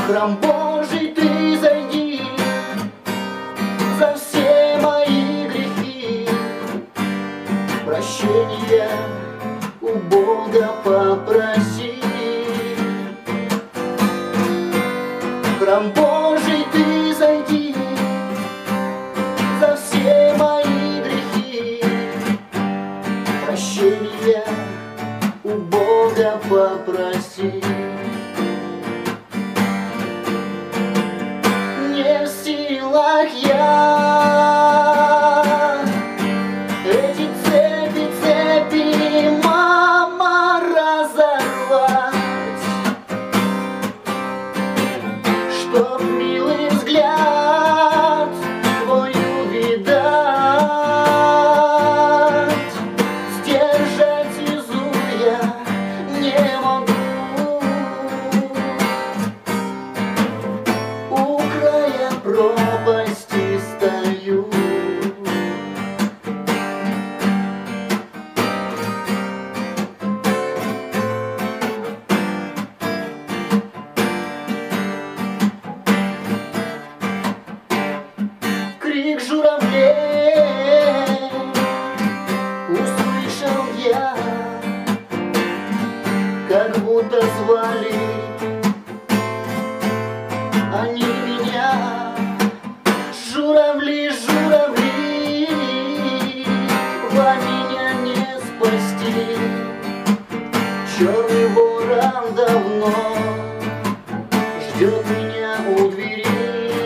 В храм Божий ты зайди, за все мои грехи прощения у Бога попроси. В храм Божий ты зайди, за все мои грехи прощения у Бога попроси. Не в силах я эти цепи, мама, разорвать, чтоб милый взгляд твой увидать. Сдержать слезу я не могу, у края пропасти стою. Крик журавлей услышал я, как будто звали они меня. Журавли, журавли, вам меня не спасти. Черный ворон давно ждет меня у двери.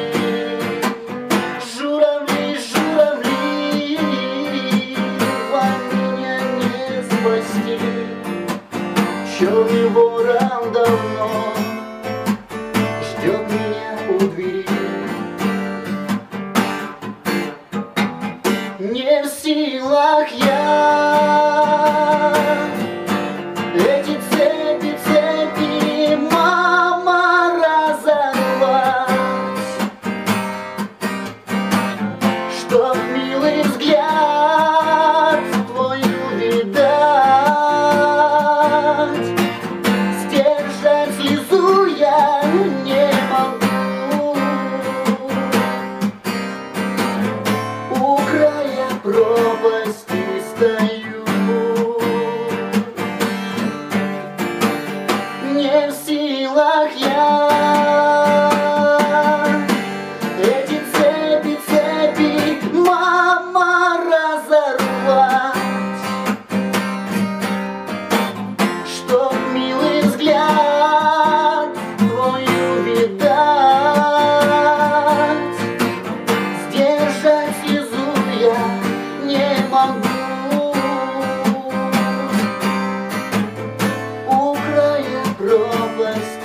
Журавли, журавли, вам меня не спасти. Черный ворон давно ждет меня у двери. Не в силах я эти цепи, мама, разорвать, чтоб милый взгляд твой увидать. Сдержать слезу я не могу, у края пропасти стою. Не в силах я эти цепи, мама, разорвать, чтоб милый взгляд твой увидать. Сдержать слезу я не могу, у края пропасть